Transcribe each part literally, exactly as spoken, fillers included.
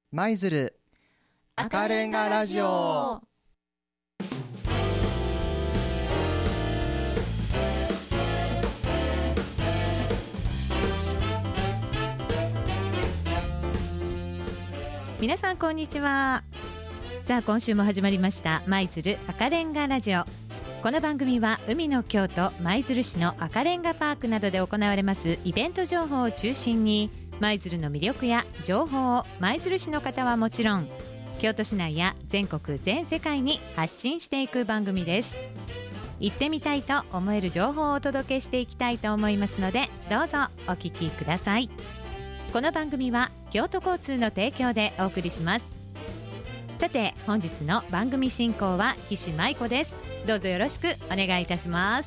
舞鶴赤レンガラジオ。 皆さんこんにちは。さあ今週も始まりました舞鶴赤レンガラジオ。この番組は海の京都舞鶴市の赤レンガパークなどで行われますイベント情報を中心に、舞鶴の魅力や情報を舞鶴市の方はもちろん京都市内や全国全世界に発信していく番組です。行ってみたいと思える情報をお届けしていきたいと思いますので、どうぞお聞きください。この番組は京都交通の提供でお送りします。さて本日の番組進行は岸舞子です。どうぞよろしくお願いいたします。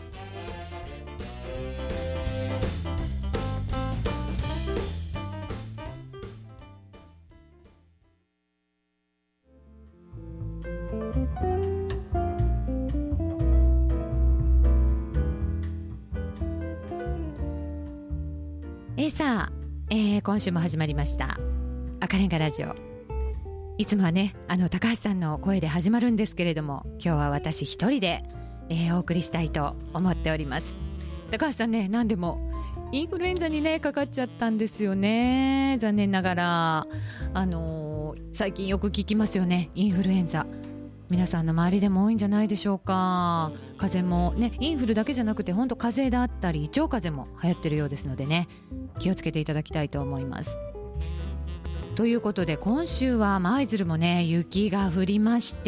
えー、さあ、えー、今週も始まりました赤レンガラジオ。いつもはねあの高橋さんの声で始まるんですけれども、今日は私一人で、えー、お送りしたいと思っております。高橋さんね、何でもインフルエンザにねかかっちゃったんですよね。残念ながらあのー、最近よく聞きますよね、インフルエンザ。皆さんの周りでも多いんじゃないでしょうか。風邪もね、インフルだけじゃなくて本当風邪だったり胃腸風邪も流行ってるようですのでね、気をつけていただきたいと思います。ということで今週は舞鶴もね雪が降りまして、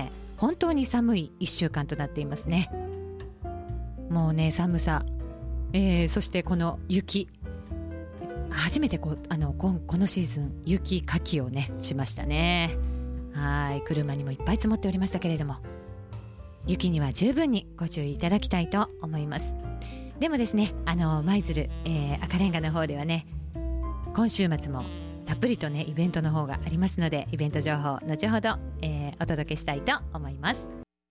本当に寒いいっしゅうかんとなっていますね。もうね寒さ、えー、そしてこの雪、初めてこあの こ, このシーズン雪かきをねしましたね。はい、車にもいっぱい積もっておりましたけれども、雪には十分にご注意いただきたいと思います。でもですね、あの舞鶴、えー、赤レンガの方ではね、今週末もたっぷりとねイベントの方がありますので、イベント情報後ほど、えー、お届けしたいと思います。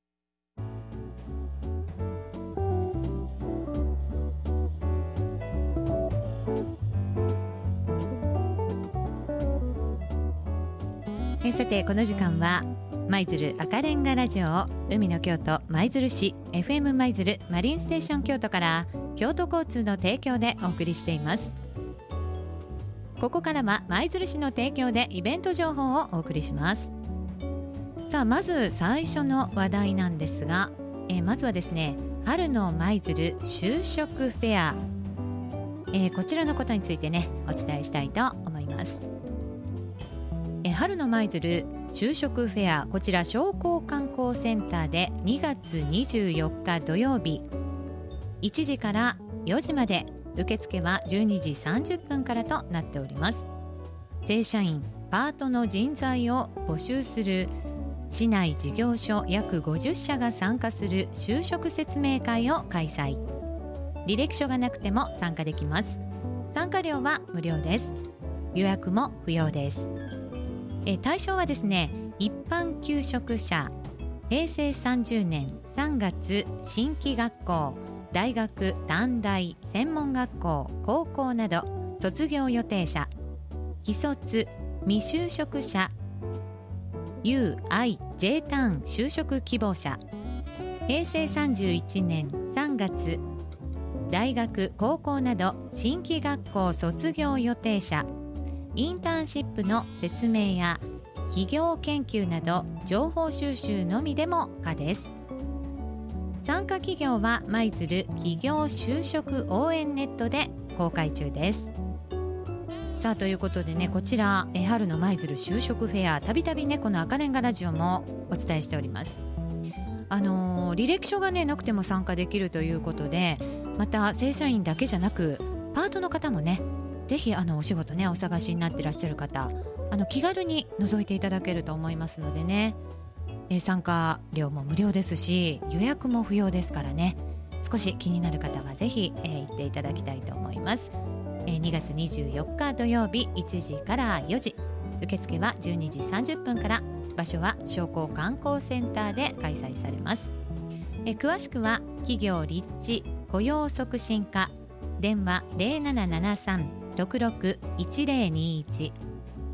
えー、さてこの時間は舞鶴赤レンガラジオを海の京都舞鶴市 エフエム 舞鶴マリンステーション京都から京都交通の提供でお送りしています。ここからは舞鶴市の提供でイベント情報をお送りします。さあまず最初の話題なんですが、えー、まずはですね、春の舞鶴就職フェア、えー、こちらのことについてねお伝えしたいと思います。えー、春の舞鶴就職フェア、こちら商工観光センターでにがつにじゅうよっか土曜日いちじからよじまで、受付はじゅうにじさんじゅっぷんからとなっております。正社員パートの人材を募集する市内事業所約ごじゅっしゃが参加する就職説明会を開催。履歴書がなくても参加できます。参加料は無料です。予約も不要です。え対象はですね、一般求職者、へいせいさんじゅうねんさんがつ新規学校、大学、短大、専門学校、高校など卒業予定者、既卒、未就職者、ユーアイジェー ターン就職希望者、へいせいさんじゅういちねんさんがつ大学、高校など新規学校卒業予定者、インターンシップの説明や企業研究など情報収集のみでも可です。参加企業は舞鶴企業就職応援ネットで公開中です。さあということでね、こちらえ春の舞鶴就職フェア、たびたびねこの赤レンガラジオもお伝えしております。あのー、履歴書がねなくても参加できるということで、また正社員だけじゃなくパートの方もね、ぜひあのお仕事ねお探しになってらっしゃる方、あの気軽に覗いていただけると思いますのでね、えー、参加料も無料ですし予約も不要ですからね、少し気になる方はぜひ、えー、行っていただきたいと思います。えー、にがつにじゅうよっか土曜日いちじからよじ、受付はじゅうにじさんじゅっぷんから、場所は商工観光センターで開催されます。えー、詳しくは企業立地雇用促進課、電話 ゼロななななさんろくろくいちゼロにいち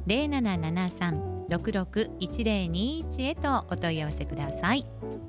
ゼロななななさん ろくろくいちゼロにいちへとお問い合わせください。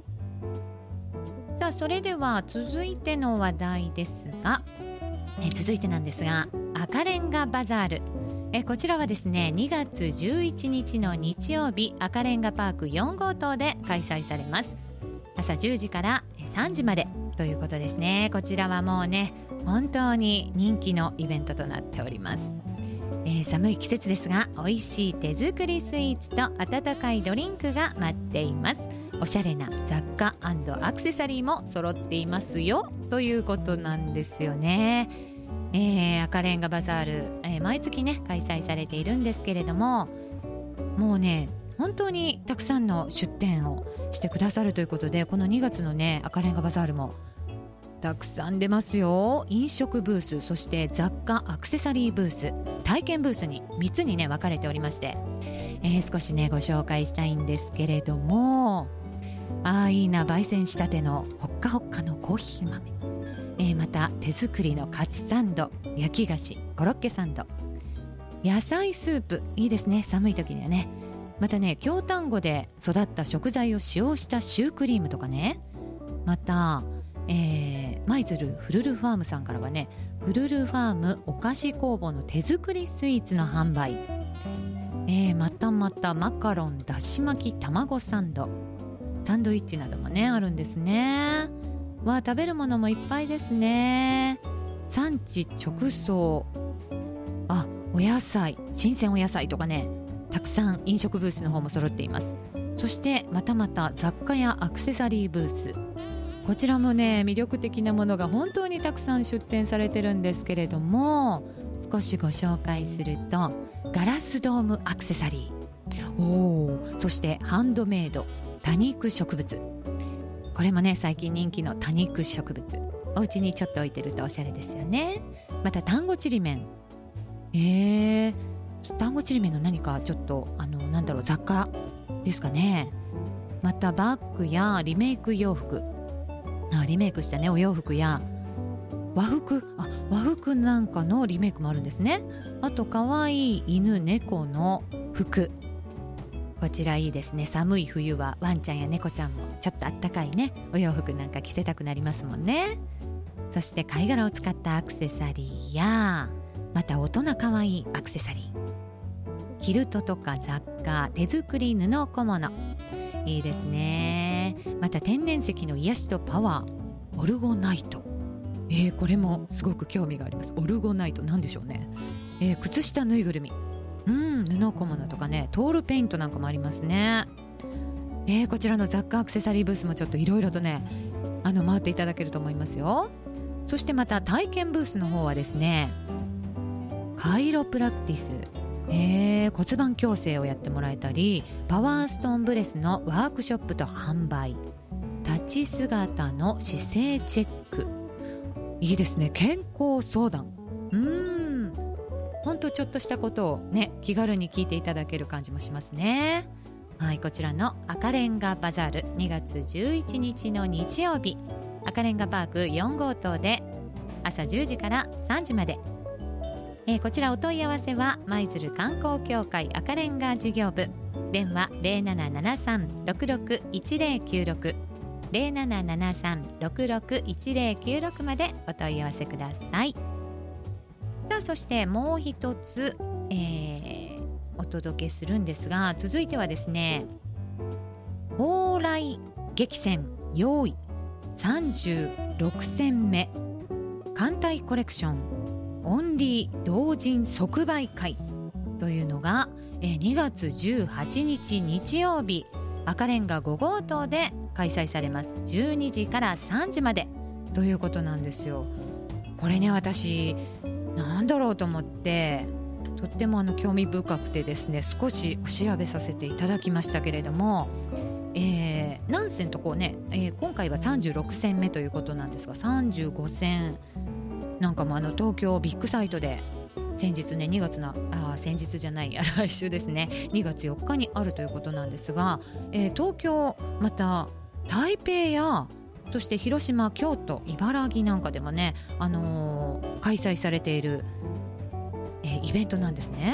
さあそれでは続いての話題ですが、え続いてなんですが、赤レンガバザール、えこちらはですねにがつじゅういちにちの日曜日、赤レンガパークよん号棟で開催されます。朝じゅうじからさんじまでということですね。こちらはもうね本当に人気のイベントとなっております。えー、寒い季節ですが美味しい手作りスイーツと温かいドリンクが待っています。おしゃれな雑貨&アクセサリーも揃っていますよということなんですよね。えー、赤レンガバザール、えー、毎月ね開催されているんですけれども、もうね本当にたくさんの出店をしてくださるということで、このにがつのね赤レンガバザールもたくさん出ますよ。飲食ブース、そして雑貨アクセサリーブース、体験ブースにみっつにね分かれておりまして、えー、少しねご紹介したいんですけれども、あーいいな、焙煎したてのほっかほっかのコーヒー豆、えー、また手作りのカツサンド、焼き菓子、コロッケサンド、野菜スープ、いいですね寒い時にはね。またね京丹後で育った食材を使用したシュークリームとかね、また、えー、舞鶴フルルファームさんからはねフルルファームお菓子工房の手作りスイーツの販売、えー、またまたマカロン、だし巻き卵サンド、サンドイッチなどもねあるんですね。わあ食べるものもいっぱいですね。産地直送、あお野菜、新鮮お野菜とかねたくさん飲食ブースの方も揃っています。そしてまたまた雑貨やアクセサリーブース、こちらもね魅力的なものが本当にたくさん出展されてるんですけれども、少しご紹介するとガラスドームアクセサリー、おー、そしてハンドメイド多肉植物、これもね最近人気の多肉植物、お家にちょっと置いてるとおしゃれですよね。また単語ちりめん、えー、単語ちりめんの何かちょっとあのなんだろう雑貨ですかね。またバッグやリメイク洋服、あリメイクしたねお洋服や和服、あ和服なんかのリメイクもあるんですね。あとかわいい犬猫の服、こちらいいですね。寒い冬はワンちゃんや猫ちゃんもちょっとあったかいねお洋服なんか着せたくなりますもんね。そして貝殻を使ったアクセサリーや、また大人かわいいアクセサリー、キルトとか雑貨、手作り布小物、いいですね。また天然石の癒しとパワー、オルゴナイト、えー、これもすごく興味があります。オルゴナイトなんでしょうね。えー、靴下ぬいぐるみ、うん、布小物とかね、トールペイントなんかもありますね。えー、こちらの雑貨アクセサリーブースもちょっといろいろとねあの回っていただけると思いますよ。そしてまた体験ブースの方はですね、カイロプラクティス、えー、骨盤矯正をやってもらえたり、パワーストーンブレスのワークショップと販売、立ち姿の姿勢チェック、いいですね。健康相談、うーんほんとちょっとしたことをね気軽に聞いていただける感じもしますね。はい、こちらの赤レンガバザールにがつじゅういちにちの日曜日、赤レンガパークよん号棟で朝じゅうじからさんじまで、えー、こちらお問い合わせは舞鶴観光協会赤レンガ事業部、電話 ゼロななななさん ろくろくいちゼロきゅうろく ゼロななななさん ろくろくいちゼロきゅうろくまでお問い合わせください。さあそしてもう一つ、えー、お届けするんですが、続いてはですね、蓬莱激戦用意さんじゅうろくせんめ艦隊コレクションオンリー同人即売会というのが、えー、にがつじゅうはちにち日曜日、赤レンガご号棟で開催されます。じゅうにじからさんじまでということなんですよ。これね私なんだろうと思ってとってもあの興味深くてですね、少し調べさせていただきましたけれども、えー、何戦とこうね、えー、今回はさんじゅうろくせんめということなんですが、さんじゅうごせんなんかもあの東京ビッグサイトで先日ねにがつのあ先日じゃない来週ですねにがつよっかにあるということなんですが、えー、東京また台北やそして広島、京都、茨城なんかでもね、あのー、開催されている、えー、イベントなんですね。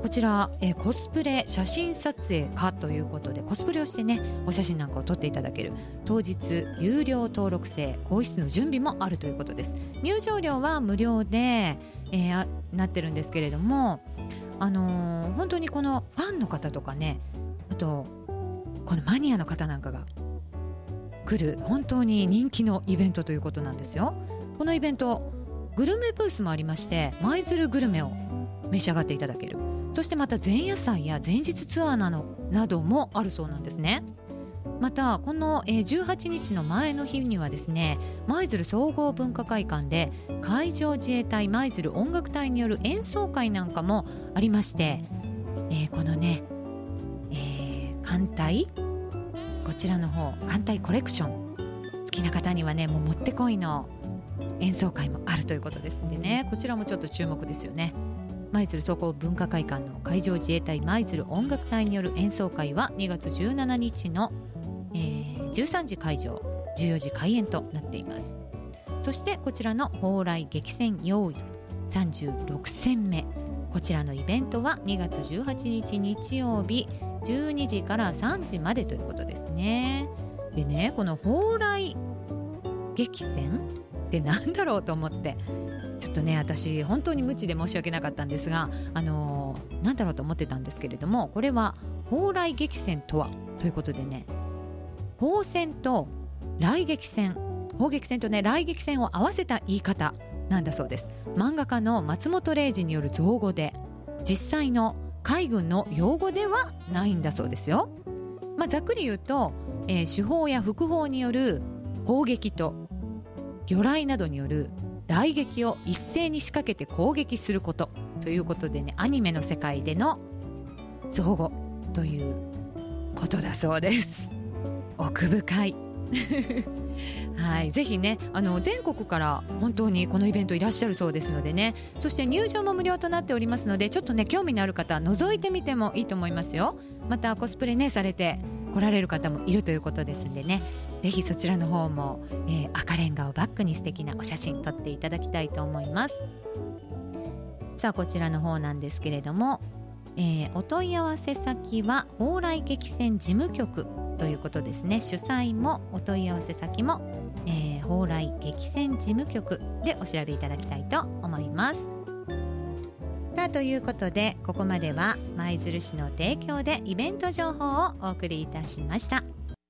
こちら、えー、コスプレ写真撮影かということで、コスプレをしてねお写真なんかを撮っていただける当日有料登録制、更衣室の準備もあるということです。入場料は無料で、えー、なってるんですけれども、あのー、本当にこのファンの方とかね、あとこのマニアの方なんかが来る本当に人気のイベントということなんですよ。このイベントグルメブースもありまして、舞鶴グルメを召し上がっていただける、そしてまた前夜祭や前日ツアーなど、などもあるそうなんですね。またこのじゅうはちにちの前の日にはですね、舞鶴総合文化会館で海上自衛隊舞鶴音楽隊による演奏会なんかもありまして、えー、このね、えー、艦隊、こちらの方艦隊コレクション好きな方にはねもうもってこいの演奏会もあるということですんでね、こちらもちょっと注目ですよね。舞鶴総合文化会館の海上自衛隊舞鶴音楽隊による演奏会はにがつじゅうしちにちの、えー、じゅうさんじ開場じゅうよじ開演となっています。そしてこちらの蓬莱激戦用意さんじゅうろくせんめ、こちらのイベントはにがつじゅうはちにち日曜日じゅうにじからさんじまでということですね。でね、この蓬莱激戦ってなんだろうと思って、ちょっとね私本当に無知で申し訳なかったんですが、あのー、なんだろうと思ってたんですけれども、これは蓬莱激戦とはということでね、砲戦と雷撃戦、砲撃戦とね雷撃戦を合わせた言い方なんだそうです。漫画家の松本零士による造語で、実際の海軍の用語ではないんだそうですよ。まあ、ざっくり言うと、えー、主砲や副砲による砲撃と魚雷などによる雷撃を一斉に仕掛けて攻撃することということでね、アニメの世界での造語ということだそうです。奥深いはい、ぜひねあの全国から本当にこのイベントいらっしゃるそうですのでね、そして入場も無料となっておりますので、ちょっとね興味のある方は覗いてみてもいいと思いますよ。またコスプレねされて来られる方もいるということですんでね、ぜひそちらの方も、えー、赤レンガをバックに素敵なお写真撮っていただきたいと思います。さあこちらの方なんですけれども、えー、お問い合わせ先は蓬莱激戦事務局ということですね。主催もお問い合わせ先も、えー、蓬莱激戦事務局でお調べいただきたいと思います。さあということで、ここまでは舞鶴市の提供でイベント情報をお送りいたしました。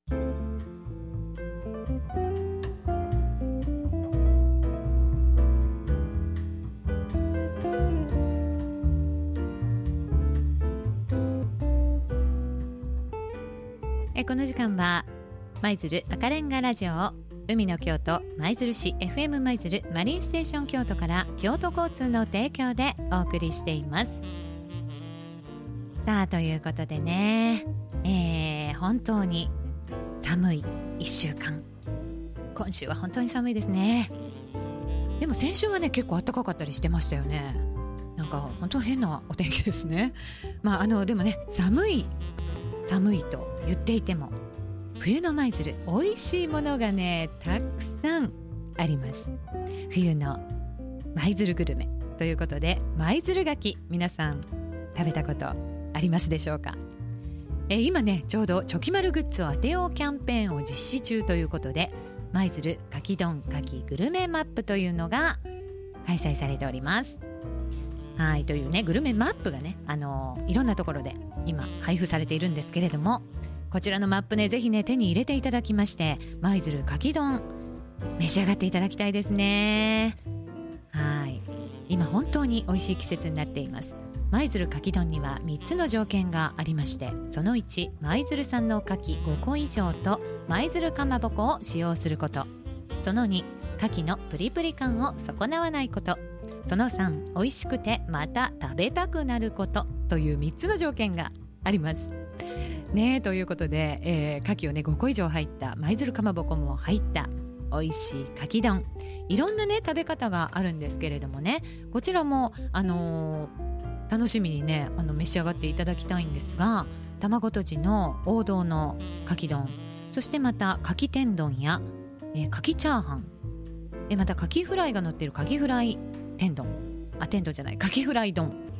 えこの時間は舞鶴赤レンガラジオを海の京都舞鶴市 エフエム 舞鶴マリンステーション京都から京都交通の提供でお送りしています。さあということでね、えー、本当に寒いいっしゅうかん、今週は本当に寒いですね。でも先週はね結構暖かかったりしてましたよね。なんか本当変なお天気ですね。まああのでもね寒い寒いと言っていても冬の舞鶴美味しいものがねたくさんあります。冬の舞鶴グルメということで、舞鶴牡蠣皆さん食べたことありますでしょうか。え今ねちょうどチョキマルグッズを当てようキャンペーンを実施中ということで、舞鶴牡蠣丼牡蠣グルメマップというのが開催されております。はいというねグルメマップがね、あのー、いろんなところで今配布されているんですけれども、こちらのマップねぜひね手に入れていただきまして、舞鶴牡蠣丼召し上がっていただきたいですね。はい今本当に美味しい季節になっています。舞鶴牡蠣丼にはみっつの条件がありまして、そのいち、舞鶴産の牡蠣ごこ以上と舞鶴かまぼこを使用すること。そのに、牡蠣のプリプリ感を損なわないこと。そのさん、美味しくてまた食べたくなることというみっつの条件がありますね。ということで、えー、牡蠣をねごこ以上入った舞鶴かまぼこも入った美味しい牡蠣丼、いろんなね食べ方があるんですけれどもね、こちらもあのー、楽しみにねあの召し上がっていただきたいんですが、卵とじの王道の牡蠣丼、そしてまた牡蠣天丼や、えー、牡蠣チャーハン、えまた牡蠣フライが乗っている牡蠣フライ天丼、あ天丼じゃない牡蠣フライ丼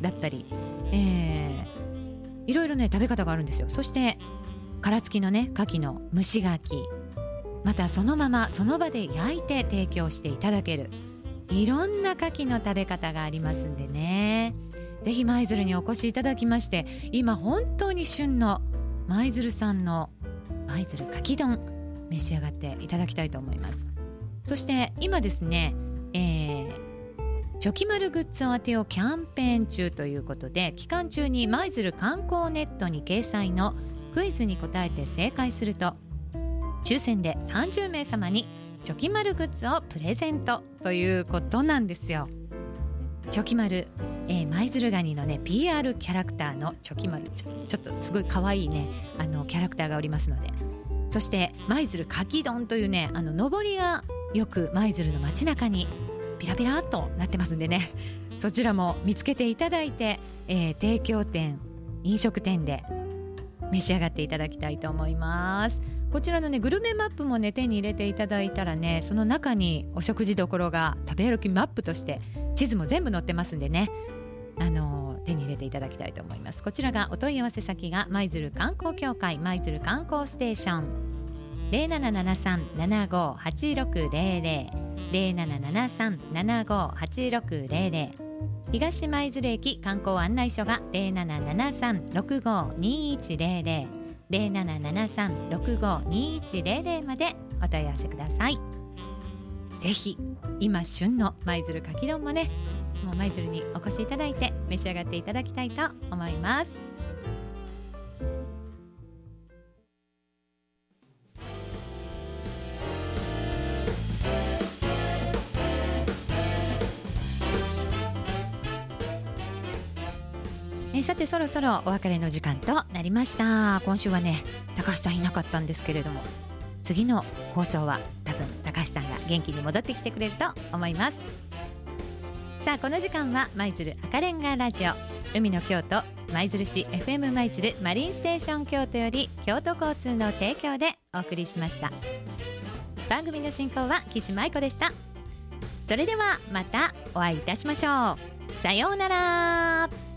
だったり、えー、いろいろね食べ方があるんですよ。そして殻付きのね牡蠣の蒸し牡蠣、またそのままその場で焼いて提供していただける、いろんな牡蠣の食べ方がありますんでね、ぜひ舞鶴にお越しいただきまして、今本当に旬の舞鶴産の舞鶴牡蠣丼召し上がっていただきたいと思います。そして今ですね、えー、チョキマルグッズを当てようキャンペーン中ということで、期間中に舞鶴観光ネットに掲載のクイズに答えて正解すると抽選でさんじゅうめい様にチョキマルグッズをプレゼントということなんですよ。チョキマル、えー、舞鶴ガニのね ピーアール キャラクターのチョキマル、ちょ、ちょっとすごい可愛いねあのキャラクターがおりますので、そして舞鶴牡蠣丼というねあの上りがよく舞鶴の街中にピラピラっとなってますんでね、そちらも見つけていただいて、えー、提供店飲食店で召し上がっていただきたいと思います。こちらのねグルメマップもね手に入れていただいたらね、その中にお食事どころが食べ歩きマップとして地図も全部載ってますんでね、あのー、手に入れていただきたいと思います。こちらがお問い合わせ先が舞鶴観光協会舞鶴観光ステーション ゼロななななさん ななごはちろくゼロゼロ ゼロななななさん ななごはちろくゼロゼロ、東舞鶴駅観光案内所が ゼロななななさん ろくごにいちゼロゼロ ゼロななななさん ろくごにいちゼロゼロ までお問い合わせください。ぜひ今旬の舞鶴牡蠣丼もね、もう舞鶴にお越しいただいて召し上がっていただきたいと思います。えさてそろそろお別れの時間となりました。今週はね高橋さんいなかったんですけれども、次の放送は多分高橋さんが元気に戻ってきてくれると思います。さあこの時間は舞鶴赤レンガラジオ、海の京都舞鶴市 エフエム 舞鶴マリンステーション京都より京都交通の提供でお送りしました。番組の進行は岸舞子でした。それではまたお会いいたしましょう。さようなら。